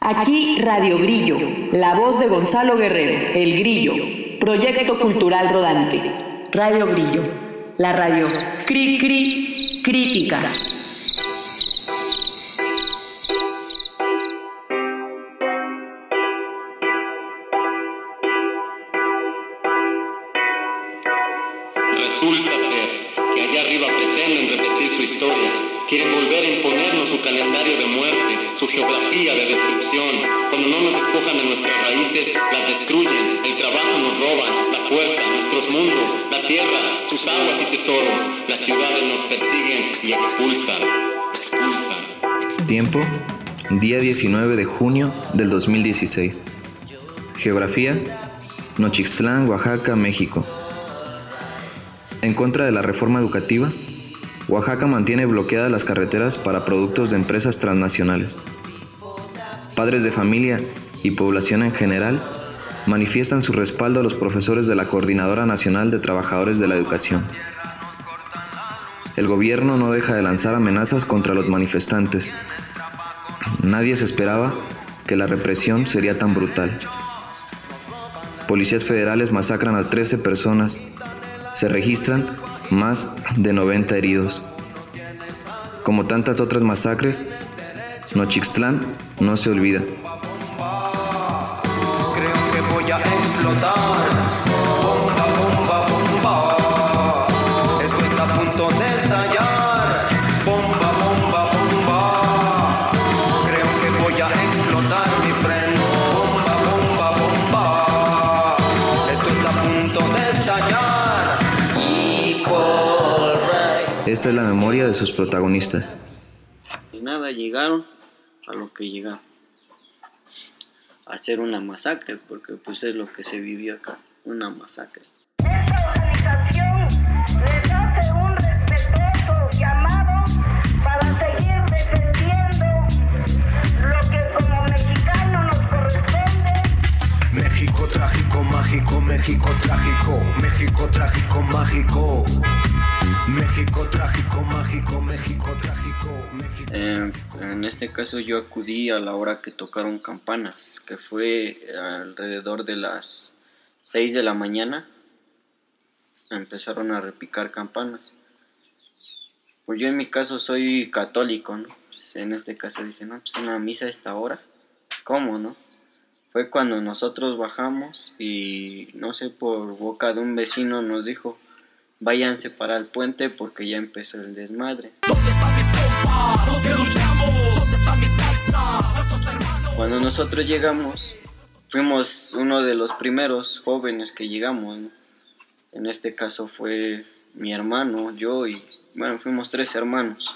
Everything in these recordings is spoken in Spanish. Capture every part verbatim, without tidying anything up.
Aquí Radio Grillo, la voz de Gonzalo Guerrero, El Grillo, proyecto cultural rodante. Radio Grillo, la radio cri cri crítica. Resulta ser que allá arriba pretenden repetir su historia, quieren volver a imponernos su calendario de muerte, su geografía de destrucción. Cuando no nos despojan de nuestras raíces, las destruyen, el trabajo nos roban, la fuerza, nuestros mundos, la tierra, sus aguas y tesoros, las ciudades nos persiguen y expulsan, expulsan. Tiempo, día diecinueve de junio del dos mil dieciséis. Geografía, Nochixtlán, Oaxaca, México. En contra de la reforma educativa, Oaxaca mantiene bloqueadas las carreteras para productos de empresas transnacionales. Padres de familia y población en general manifiestan su respaldo a los profesores de la Coordinadora Nacional de Trabajadores de la Educación. El gobierno no deja de lanzar amenazas contra los manifestantes. Nadie se esperaba que la represión sería tan brutal. Policías federales masacran a trece personas. Se registran más de noventa heridos. Como tantas otras masacres, Nochixtlán no se olvida. Creo que voy a explotar. Bomba, bomba, bomba. Esto está a punto de estallar. Bomba, bomba, bomba. Creo que voy a explotar, mi friend. Bomba, bomba, bomba. Esto está a punto de estallar. Esta es la memoria de sus protagonistas. Y nada, llegaron a lo que llegaron, a hacer una masacre, porque pues es lo que se vivió acá, una masacre. Esta organización les hace un respetuoso llamado para seguir defendiendo lo que como mexicanos nos corresponde. México trágico, mágico, México trágico, México trágico, mágico. México trágico, mágico, México trágico, México. Eh, en este caso yo acudí a la hora que tocaron campanas, que fue alrededor de las seis de la mañana. Empezaron a repicar campanas. Pues yo en mi caso soy católico, ¿no? Pues en este caso dije, no, pues una misa a esta hora, ¿cómo, no? Fue cuando nosotros bajamos y no sé, por boca de un vecino nos dijo: váyanse para el puente porque ya empezó el desmadre. ¿Dónde están mis compas? ¿Dónde luchamos? ¿Dónde están mis paisas? Estos hermanos. Cuando nosotros llegamos, fuimos uno de los primeros jóvenes que llegamos, ¿no? En este caso fue mi hermano, yo y, bueno, fuimos tres hermanos.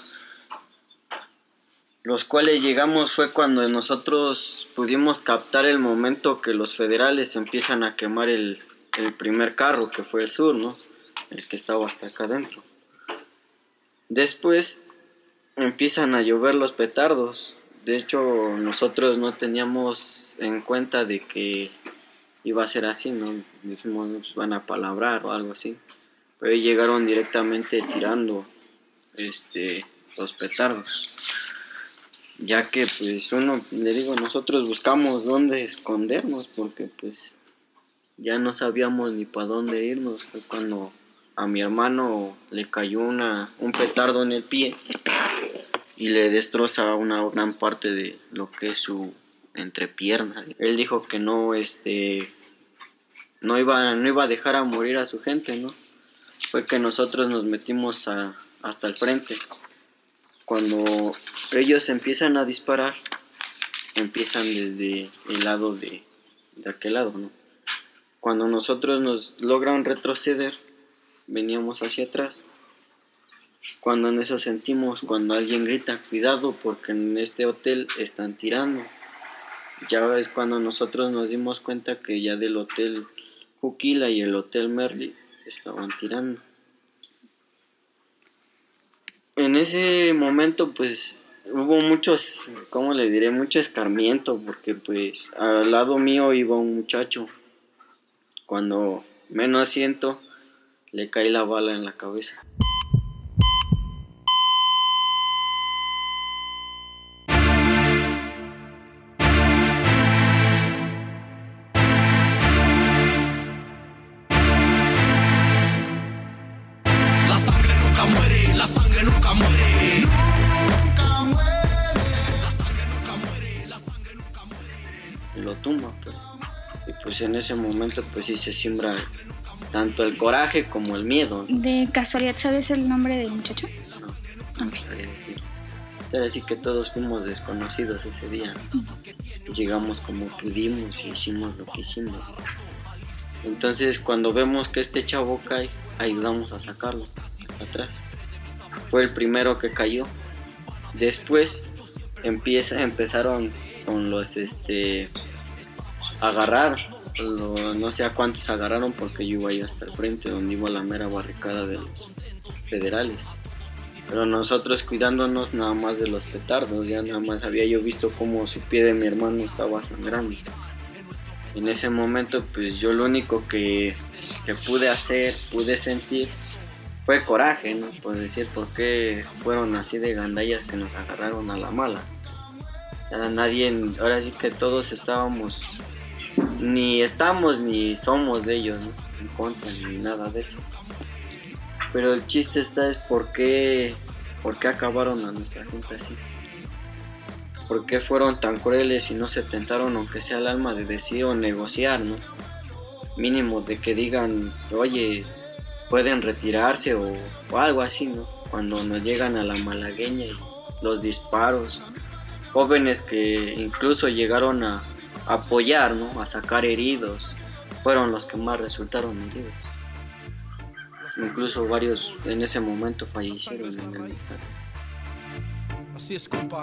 Los cuales llegamos fue cuando nosotros pudimos captar el momento que los federales empiezan a quemar el, el primer carro, que fue el sur, ¿no? El que estaba hasta acá adentro. Después empiezan a llover los petardos. De hecho, nosotros no teníamos en cuenta de que iba a ser así, ¿no? Dijimos, pues van a palabrar o algo así. Pero llegaron directamente tirando este, los petardos. Ya que, pues, uno, le digo, nosotros buscamos dónde escondernos porque, pues, ya no sabíamos ni para dónde irnos. Fue cuando a mi hermano le cayó una, un petardo en el pie y le destroza una gran parte de lo que es su entrepierna. Él dijo que no, este, no iba, no iba a dejar a morir a su gente, ¿no? Fue que nosotros nos metimos a, hasta el frente. Cuando ellos empiezan a disparar, empiezan desde el lado de, de aquel lado, ¿no? Cuando nosotros nos logran retroceder, veníamos hacia atrás. Cuando en eso sentimos, cuando alguien grita, cuidado porque en este hotel están tirando. Ya es cuando nosotros nos dimos cuenta que ya del hotel Juquila y el hotel Merli estaban tirando. En ese momento pues hubo muchos, ¿cómo le diré? Mucho escarmiento porque pues al lado mío iba un muchacho. Cuando menos siento, le cae la bala en la cabeza. lo tumba, pues. Y pues en ese momento pues sí se siembra tanto el coraje como el miedo. ¿De casualidad sabes el nombre del muchacho? No, no sabría decir. O sea, así que todos fuimos desconocidos ese día. Llegamos como pudimos y hicimos lo que hicimos. Entonces cuando vemos que este chavo cae, ayudamos a sacarlo hasta atrás. Fue el primero que cayó. Después empieza, empezaron con los este agarrar, lo, no sé a cuántos agarraron porque yo iba ahí hasta el frente donde iba la mera barricada de los federales. Pero nosotros cuidándonos nada más de los petardos, ya nada más había yo visto cómo su pie de mi hermano estaba sangrando. En ese momento pues yo lo único que, que pude hacer, pude sentir fue coraje, ¿no? Por decir por qué fueron así de gandallas que nos agarraron a la mala. O sea, nadie, ahora sí que todos estábamos, ni estamos ni somos de ellos, ¿no? En contra ni nada de eso. Pero el chiste está es por qué, por qué acabaron a nuestra gente así. ¿Por qué fueron tan crueles y no se tentaron aunque sea el alma de decir o negociar, ¿no? Mínimo de que digan, oye, pueden retirarse o, o algo así, ¿no? Cuando nos llegan a la malagueña y los disparos. Jóvenes que incluso llegaron a apoyar, ¿no? A sacar heridos. Fueron los que más resultaron heridos. Incluso varios en ese momento fallecieron en el instante. Así es, compa.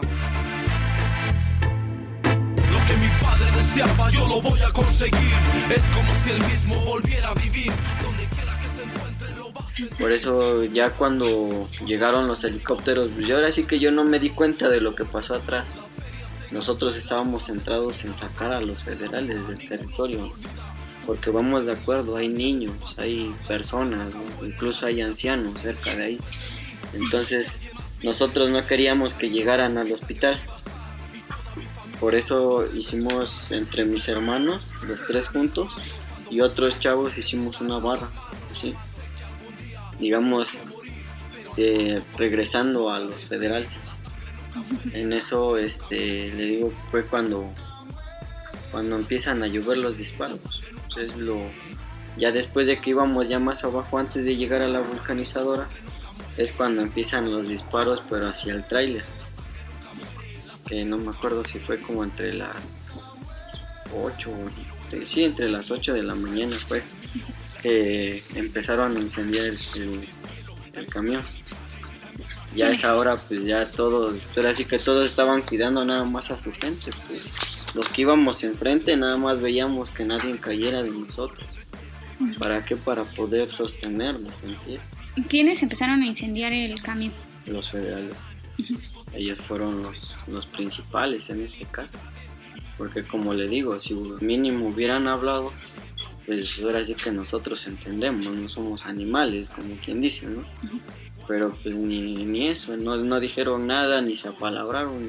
Lo que mi padre deseaba, yo lo voy a conseguir. Es como si él mismo volviera a vivir. Donde quiera que se encuentre, lo va a sentir. Por eso ya cuando llegaron los helicópteros, pues yo ahora sí que yo no me di cuenta de lo que pasó atrás. Nosotros estábamos centrados en sacar a los federales del territorio. Porque vamos de acuerdo, hay niños, hay personas, ¿no? Incluso hay ancianos cerca de ahí. Entonces nosotros no queríamos que llegaran al hospital. Por eso hicimos entre mis hermanos, los tres juntos, y otros chavos hicimos una barra, ¿sí? Digamos, eh, regresando a los federales. En eso, este, le digo, fue cuando, cuando empiezan a llover los disparos. Entonces, lo, ya después de que íbamos ya más abajo, antes de llegar a la vulcanizadora, es cuando empiezan los disparos, pero hacia el tráiler. Que no me acuerdo si fue como entre las ocho, sí, entre las ocho de la mañana fue que empezaron a incendiar el, el, el camión. Ya a esa hora pues ya todos, pero así que todos estaban cuidando nada más a su gente, pues. Los que íbamos enfrente nada más veíamos que nadie cayera de nosotros. ¿Para qué? Para poder sostenernos en pie. ¿Quiénes empezaron a incendiar el camión? Los federales. Uh-huh. Ellos fueron los, los principales en este caso. Porque como le digo, si mínimo hubieran hablado, pues ahora sí que nosotros entendemos, no somos animales, como quien dice, ¿no? Uh-huh. Pero pues ni, ni eso, no, no dijeron nada, ni se apalabraron.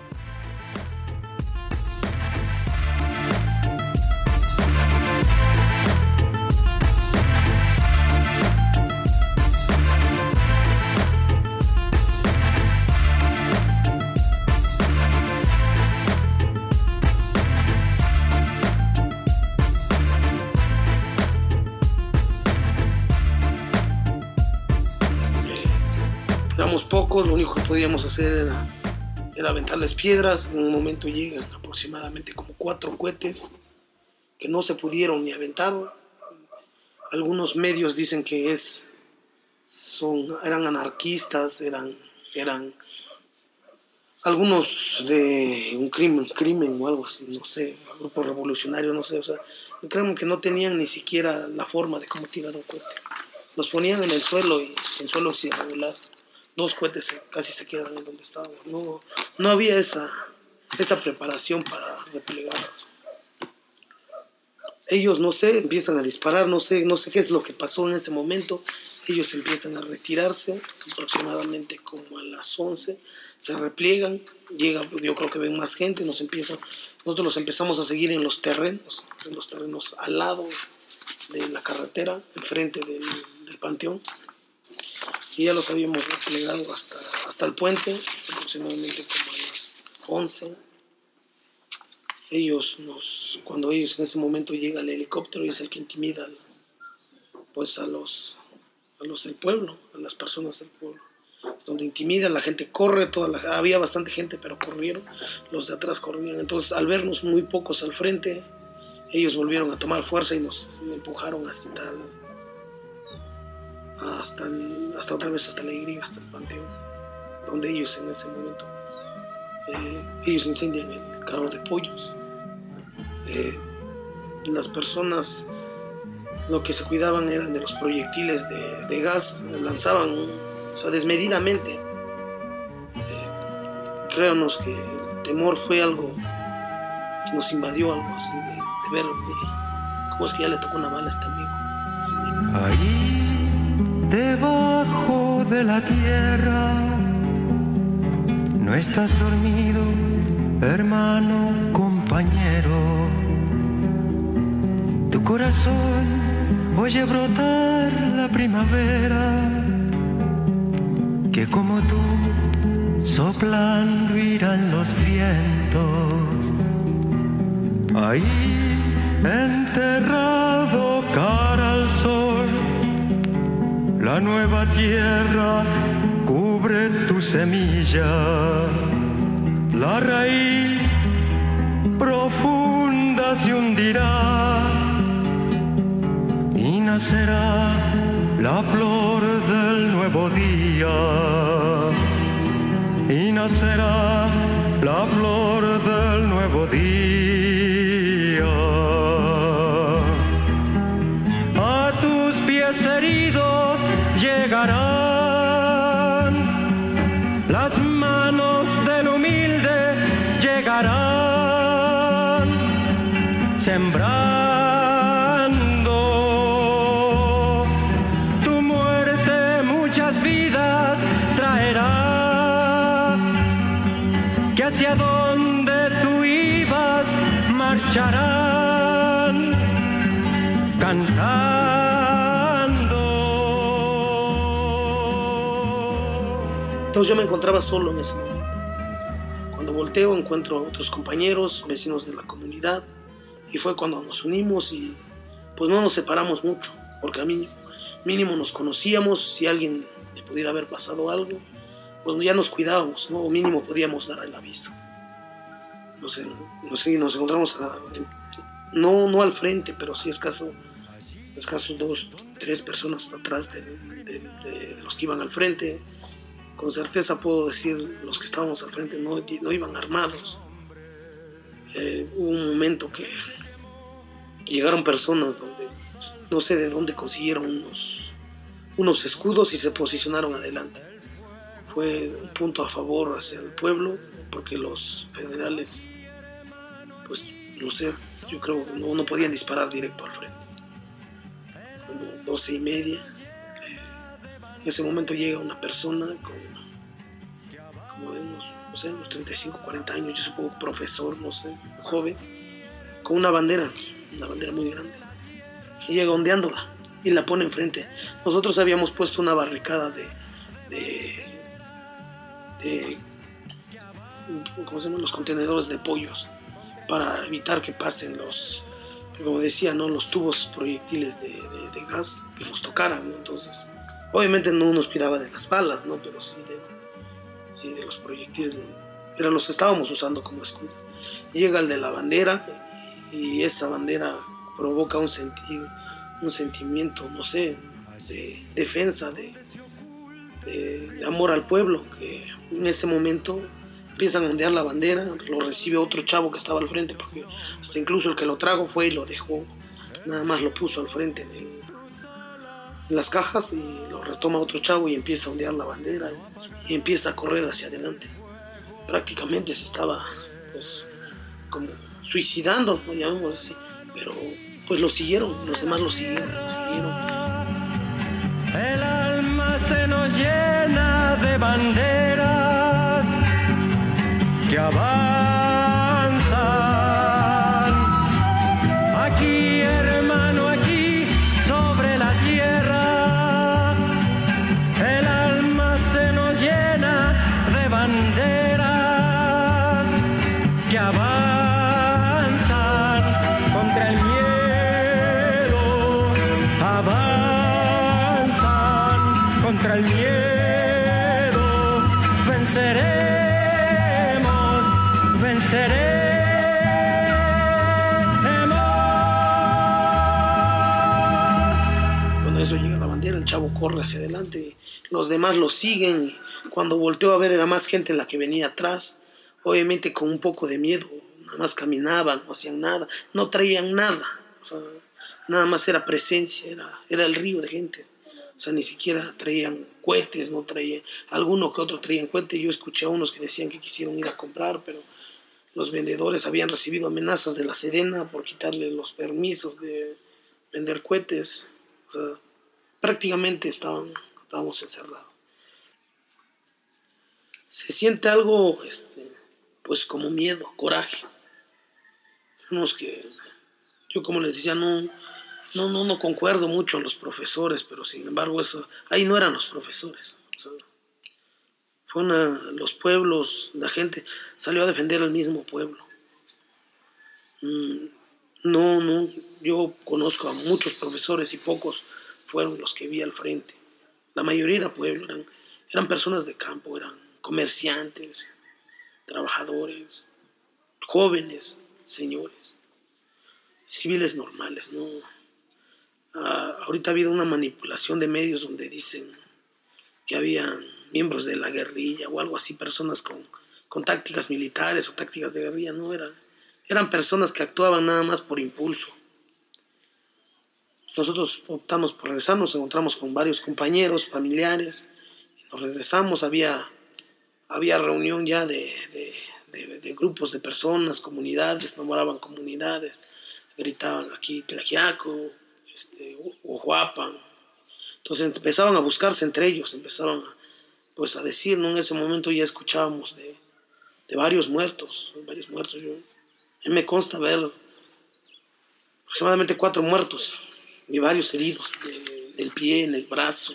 Pocos, lo único que podíamos hacer era, era aventarles piedras. En un momento llegan aproximadamente como cuatro cohetes que no se pudieron ni aventar. Algunos medios dicen que es, son, eran anarquistas, eran, eran algunos de un crimen, crimen o algo así, no sé, grupos revolucionarios, no sé, o sea, creo que no tenían ni siquiera la forma de cómo tirar un cohete. Los ponían en el suelo y en suelo irregular. Dos cohetes casi se quedan en donde estaban. No, no había esa, esa preparación para replegarlos. Ellos, no sé, empiezan a disparar, no sé, no sé qué es lo que pasó en ese momento. Ellos empiezan a retirarse, aproximadamente como a las once, se repliegan, llega, yo creo que ven más gente, nos empiezan, nosotros los empezamos a seguir en los terrenos, en los terrenos al lado de la carretera, enfrente del, del panteón. Y ya los habíamos replegado hasta, hasta el puente, aproximadamente como a las once. ellos nos, cuando ellos en ese momento llega el helicóptero, es el que intimida pues a los, a los del pueblo, a las personas del pueblo, donde intimida, la gente corre, toda la, había bastante gente pero corrieron, los de atrás corrían, entonces al vernos muy pocos al frente, ellos volvieron a tomar fuerza y nos empujaron hasta el, hasta, el, hasta otra vez hasta la Y, hasta el Panteón, donde ellos en ese momento eh, ellos incendian el carro de pollos. Eh, las personas lo que se cuidaban eran de los proyectiles de, de gas, lanzaban, o sea, desmedidamente. Eh, créanos que el temor fue algo que nos invadió, algo así de, de ver de, cómo es que ya le tocó una bala a este amigo. Allí, debajo de la tierra, no estás dormido, hermano, compañero. Tu corazón oye brotar la primavera, que como tú soplando irán los vientos. Ahí enterrado cara al sol, la nueva tierra cubre tu semilla, la raíz profunda se hundirá y nacerá la flor del nuevo día, y nacerá la flor del nuevo día. A tus pies heridos llegarán las manos del humilde, llegarán sembrando tu muerte, muchas vidas traerá, que hacia donde tú ibas marcharán cantando. Entonces yo me encontraba solo en ese momento. Cuando volteo encuentro a otros compañeros, vecinos de la comunidad, y fue cuando nos unimos y pues no nos separamos mucho, porque a mínimo, mínimo nos conocíamos, si a alguien le pudiera haber pasado algo, pues ya nos cuidábamos, ¿no? O mínimo podíamos dar el aviso. No sé, no sé, nos encontramos a, no, no al frente, pero sí escaso, escaso dos, tres personas atrás de, de, de, de los que iban al frente. Con certeza puedo decir, los que estábamos al frente no, no iban armados. Eh, hubo un momento que llegaron personas donde no sé de dónde consiguieron unos, unos escudos y se posicionaron adelante. Fue un punto a favor hacia el pueblo, porque los federales, pues no sé, yo creo que no, no podían disparar directo al frente. Como doce y media, eh, en ese momento llega una persona con como de unos, no sé, unos treinta y cinco, cuarenta años, yo supongo profesor, no sé, joven, con una bandera, una bandera muy grande, que llega ondeándola y la pone enfrente. Nosotros habíamos puesto una barricada de, de, de ¿cómo se llaman? Los contenedores de pollos, para evitar que pasen los, como decía, ¿no? Los tubos proyectiles de, de, de gas que nos tocaran, ¿no? Entonces, obviamente no nos cuidaba de las balas, ¿no? Pero sí de, sí de los proyectiles, ¿no? Pero los estábamos usando como escudo. Llega el de la bandera y esa bandera provoca un, senti- un sentimiento, no sé, de defensa, de, de, de amor al pueblo, que en ese momento empiezan a ondear la bandera, lo recibe otro chavo que estaba al frente, porque hasta incluso el que lo trajo fue y lo dejó, nada más lo puso al frente en, el, en las cajas, y lo retoma otro chavo y empieza a ondear la bandera y, y empieza a correr hacia adelante. Prácticamente se estaba, pues, como suicidando, ¿no? Llamamos así, pero pues lo siguieron, los demás lo siguieron, lo siguieron. El alma se nos llena de banderas que avanzan. Aquí, hermano, aquí, sobre la tierra, el alma se nos llena de banderas que avanzan. contra el miedo, avanzan contra el miedo, venceremos, venceremos. Cuando eso llega la bandera, el chavo corre hacia adelante, los demás lo siguen. Cuando volteó a ver era más gente la que venía atrás, obviamente con un poco de miedo. Nada más caminaban, no hacían nada, no traían nada, o sea, nada más era presencia, era, era el río de gente, o sea, ni siquiera traían cohetes, no traían, alguno que otro traían cohetes. Yo escuché a unos que decían que quisieron ir a comprar, pero los vendedores habían recibido amenazas de la Sedena por quitarles los permisos de vender cohetes, o sea, prácticamente estaban, estábamos encerrados. Se siente algo, este, pues como miedo, coraje. Tenemos que, yo como les decía, no, no, no, no concuerdo mucho en los profesores, pero sin embargo eso, ahí no eran los profesores. O sea, fue una, los pueblos, la gente salió a defender al mismo pueblo. No, no, yo conozco a muchos profesores y pocos fueron los que vi al frente. La mayoría era pueblo, eran, eran personas de campo, eran comerciantes, trabajadores, jóvenes, señores, civiles normales, ¿no? Ah, ahorita ha habido una manipulación de medios donde dicen que había miembros de la guerrilla o algo así, personas con, con tácticas militares o tácticas de guerrilla. No, eran, eran personas que actuaban nada más por impulso. Nosotros optamos por regresar, nos encontramos con varios compañeros, familiares, y nos regresamos. Había, había reunión ya de, de, de, de grupos de personas, comunidades, nombraban comunidades, gritaban aquí Tlaquiaco, este, Ojuapan. Entonces empezaban a buscarse entre ellos, empezaban a, pues, a decir, ¿no? En ese momento ya escuchábamos de, de varios muertos, varios muertos. Yo, yo me consta ver aproximadamente cuatro muertos y varios heridos de, del pie, en el brazo.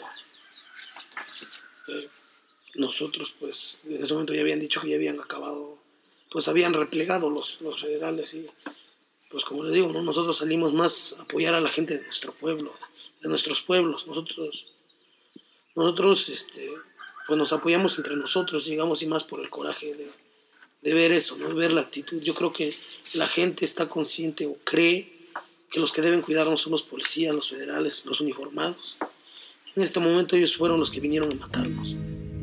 Eh, nosotros, pues, en ese momento ya habían dicho que ya habían acabado, pues habían replegado los, los federales y, pues como les digo, ¿no? Nosotros salimos más a apoyar a la gente de nuestro pueblo, de nuestros pueblos. Nosotros, nosotros este, pues nos apoyamos entre nosotros, digamos, y más por el coraje de, de ver eso, ¿no? Ver la actitud. Yo creo que la gente está consciente o cree que los que deben cuidarnos son los policías, los federales, los uniformados. En este momento ellos fueron los que vinieron a matarnos.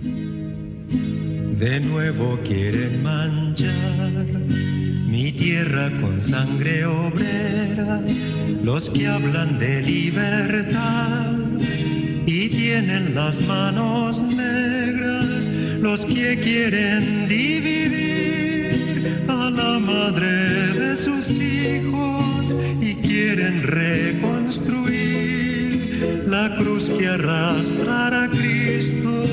De nuevo quieren manchar mi tierra con sangre obrera, los que hablan de libertad y tienen las manos negras, los que quieren dividir a la madre de sus hijos y quieren reconstruir la cruz que arrastrará a Cristo.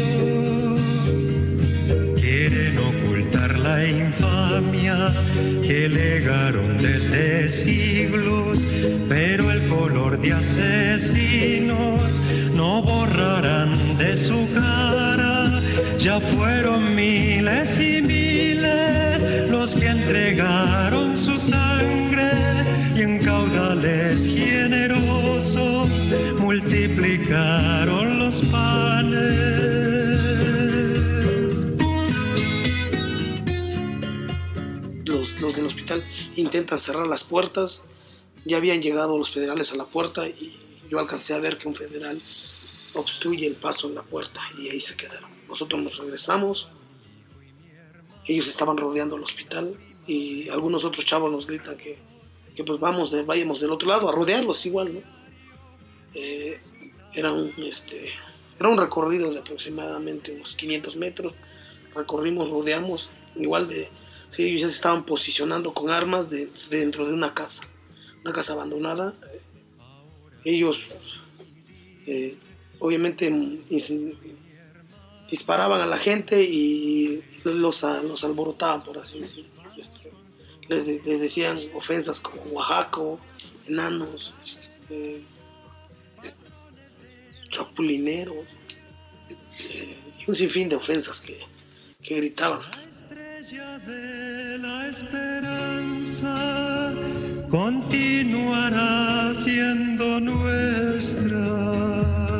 Quieren ocultar la infamia que legaron desde siglos, pero el color de asesinos no borrarán de su cara. Ya fueron miles y miles los que entregaron su sangre y en caudales generosos multiplicaron los panes. Los, los del hospital intentan cerrar las puertas. Ya habían llegado los federales a la puerta y yo alcancé a ver que un federal obstruye el paso en la puerta y ahí se quedaron. Nosotros nos regresamos, ellos estaban rodeando el hospital y algunos otros chavos nos gritan que, que pues vamos de, vayamos del otro lado a rodearlos igual, ¿no? Eh, era, un, este, era un recorrido de aproximadamente unos quinientos metros. Recorrimos, rodeamos, igual de... Sí, ellos ya se estaban posicionando con armas de, de dentro de una casa, una casa abandonada. Ellos, eh, obviamente, disparaban a la gente y los, los alborotaban, por así decirlo. Les, les decían ofensas como Oaxaco, enanos, eh, chapulineros, eh, y un sinfín de ofensas que, que gritaban. De la esperanza continuará siendo nuestra.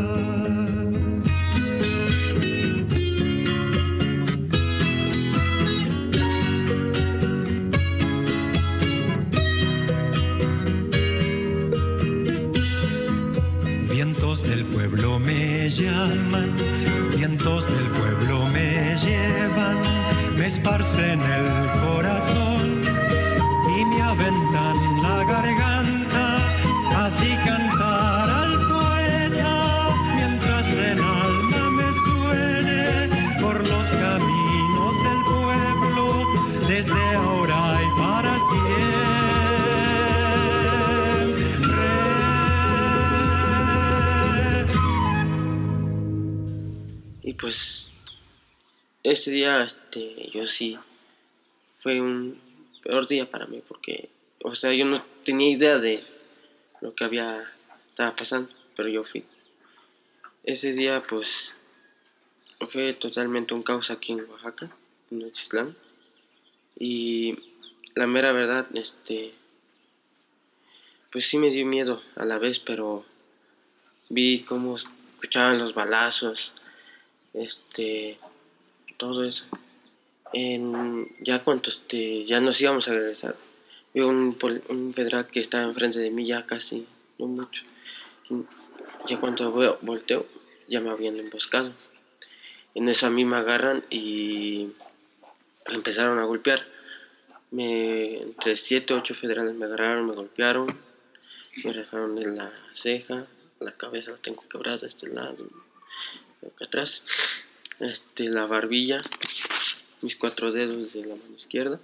Vientos del pueblo me llaman, vientos del pueblo me llevan, me esparcen el corazón y me aventan la garganta, así cantar al poeta mientras el alma me suene por los caminos del pueblo desde ahora y para siempre. Y pues este día este yo sí fue un peor día para mí porque, o sea, yo no tenía idea de lo que había estaba pasando, pero yo fui. Ese día pues fue totalmente un caos aquí en Oaxaca, en Nochixtlán, y la mera verdad, este, pues sí me dio miedo a la vez, pero vi cómo escuchaban los balazos, este, todo eso. En, ya cuando este, ya nos íbamos a regresar, vi un, un federal que estaba enfrente de mí, ya casi, no mucho. Ya cuando volteo, ya me habían emboscado. En eso a mí me agarran y empezaron a golpear. Me, entre siete o ocho federales me agarraron, me golpearon, me rajaron en la ceja, la cabeza la tengo quebrada de este lado, acá atrás, este, la barbilla, mis cuatro dedos de la mano izquierda,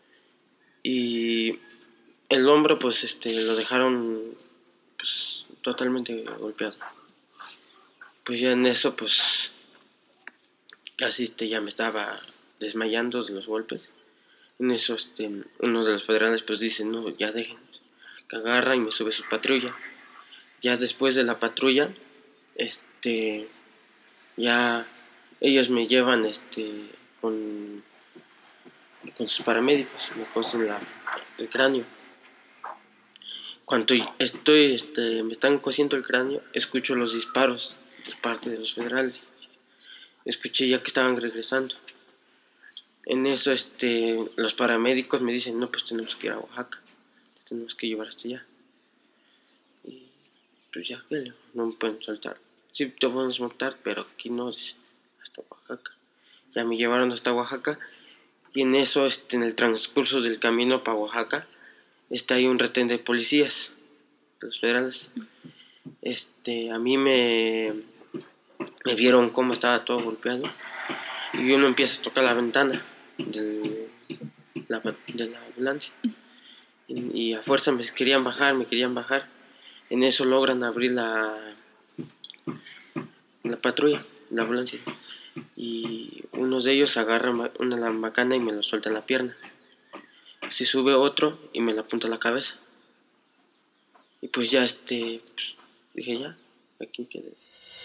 y el hombro pues este lo dejaron pues totalmente golpeado. Pues ya en eso pues casi este ya me estaba desmayando de los golpes. En eso este uno de los federales pues dice no, ya dejen, que agarra y me sube su patrulla. Ya después de la patrulla este ya ellos me llevan este con con sus paramédicos, me cosen la, el cráneo. Cuando estoy este me están cosiendo el cráneo, escucho los disparos de parte de los federales. Escuché ya que estaban regresando. En eso este los paramédicos me dicen no, pues tenemos que ir a Oaxaca, tenemos que llevar hasta allá. Y pues ya, no me pueden soltar. Sí te podemos montar, pero aquí no, dice, hasta Oaxaca. Ya me llevaron hasta Oaxaca, y en eso, este, en el transcurso del camino para Oaxaca, está ahí un retén de policías, los federales. Este, a mí me, me vieron cómo estaba todo golpeado, y uno empieza a tocar la ventana de la, de la ambulancia. Y, y a fuerza me querían bajar, me querían bajar. En eso logran abrir la, la patrulla, la ambulancia. Y uno de ellos agarra una la macana y me lo suelta en la pierna. Se sube otro y me la apunta a la cabeza. Y pues ya este, pues, dije ya, aquí quedé.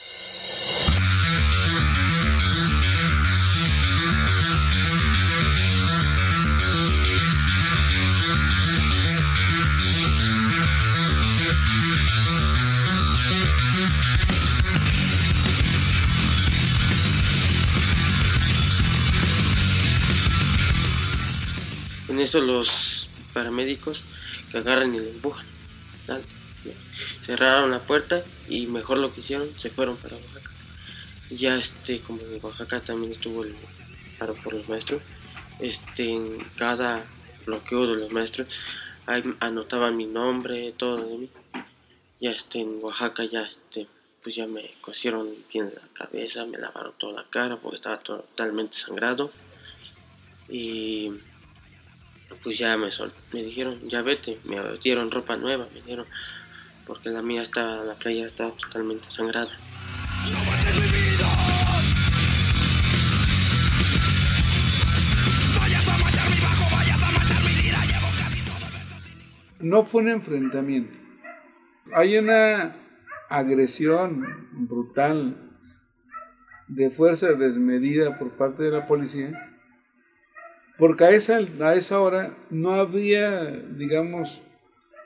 En eso los paramédicos que agarran y lo empujan, ¿sabes? Cerraron la puerta y mejor lo que hicieron, se fueron para Oaxaca. Y ya este, como en Oaxaca también estuvo el paro por los maestros, este, en cada bloqueo de los maestros ahí anotaban mi nombre, todo de mí. Ya este, en Oaxaca ya este, pues ya me cosieron bien la cabeza, me lavaron toda la cara porque estaba totalmente sangrado. Y pues ya me, sol me dijeron, ya vete, me dieron ropa nueva, me dieron, porque la mía estaba, la playa estaba totalmente sangrada. No manches mi vida, vayas a manchar mi bajo, vayas a manchar mi lira, llevo casi todo. No fue un enfrentamiento, hay una agresión brutal de fuerza desmedida por parte de la policía. Porque a esa, a esa hora no había, digamos,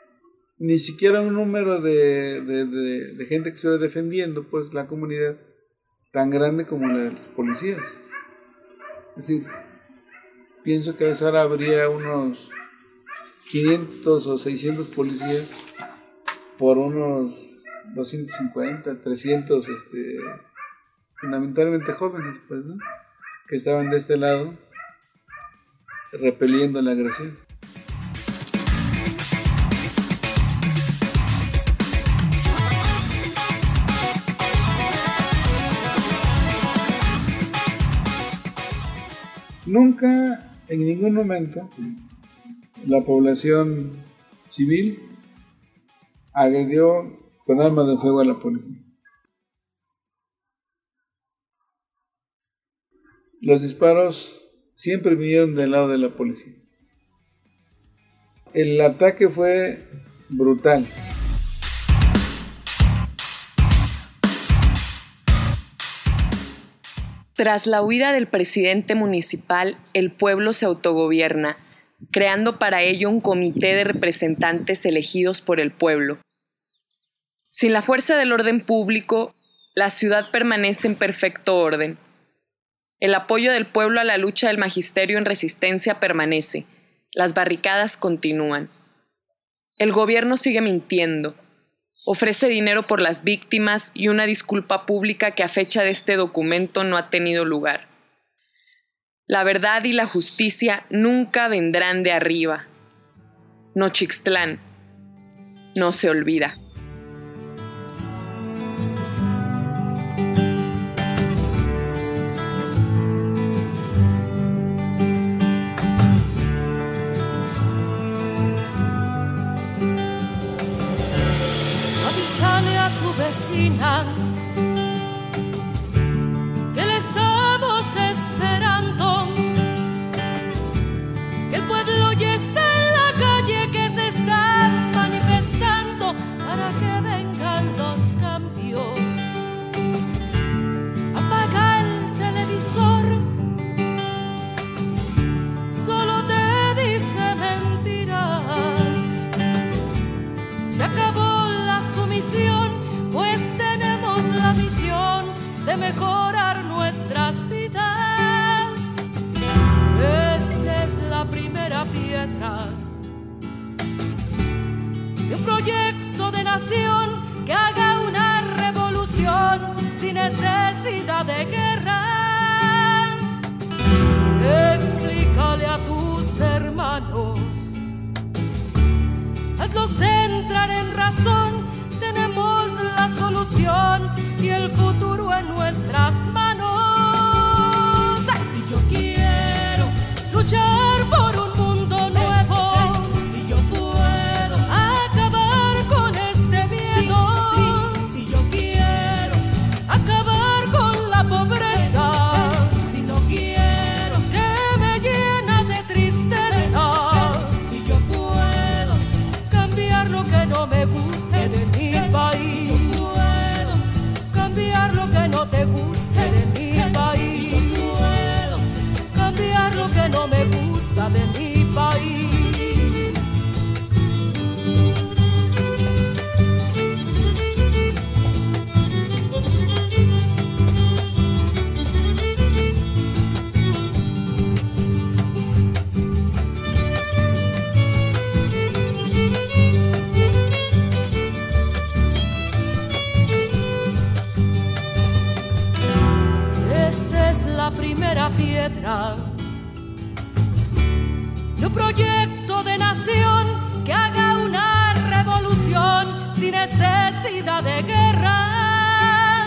ni siquiera un número de, de, de, de gente que estuviera defendiendo pues la comunidad tan grande como la de los policías. Es decir, pienso que a veces ahora habría unos quinientos o seiscientos policías por unos doscientos cincuenta, trescientos, este, fundamentalmente jóvenes, pues, ¿no? Que estaban de este lado repeliendo la agresión. Nunca, en ningún momento, la población civil agredió con armas de fuego a la policía. Los disparos siempre vinieron del lado de la policía. El ataque fue brutal. Tras la huida del presidente municipal, el pueblo se autogobierna, creando para ello un comité de representantes elegidos por el pueblo. Sin la fuerza del orden público, la ciudad permanece en perfecto orden. El apoyo del pueblo a la lucha del magisterio en resistencia permanece. Las barricadas continúan. El gobierno sigue mintiendo. Ofrece dinero por las víctimas y una disculpa pública que a fecha de este documento no ha tenido lugar. La verdad y la justicia nunca vendrán de arriba. Nochixtlán no se olvida. Avísale a tu vecina que le estamos esperando, que el pueblo ya está en la calle, que se está manifestando para que vengan los cambios. Apaga el televisor, solo te dice mentiras. Se acabó la sumisión, pues tenemos la misión de mejorar nuestras vidas. Esta es la primera piedra de un proyecto de nación que haga una revolución sin necesidad de guerra. Explícale a tus hermanos, hazlos entrar en razón. Tenemos la solución y el futuro en nuestras manos. Si yo quiero luchar por un mundo nuevo, si yo puedo acabar con este miedo, si, si, si yo quiero acabar con la pobreza, si no quiero que me llena de tristeza, si yo puedo cambiar lo que no me guste de mi país, si yo puedo cambiar lo que no te guste de mi país, si yo puedo cambiar lo que no me gusta de mi país. La primera piedra de un proyecto de nación que haga una revolución sin necesidad de guerra.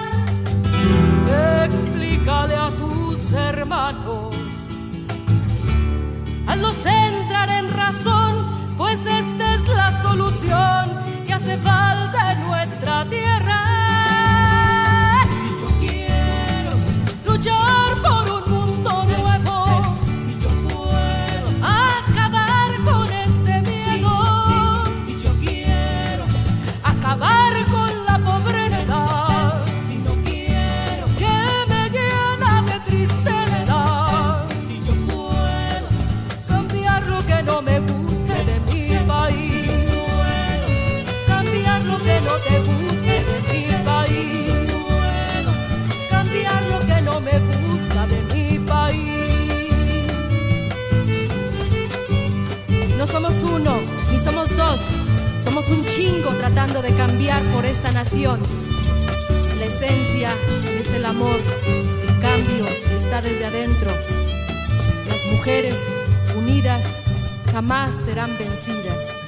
Explícale a tus hermanos, hazlos entrar en razón, pues esta es la solución que hace falta en nuestra tierra. Luchar por un mundo nuevo, si yo puedo acabar con este miedo, si, si, si yo quiero acabar con la pobreza, si no quiero que me llena de tristeza, si yo puedo cambiar lo que no me guste de mi país, si yo puedo no somos uno, ni somos dos, somos un chingo tratando de cambiar por esta nación. La esencia es el amor, el cambio está desde adentro. Las mujeres unidas jamás serán vencidas.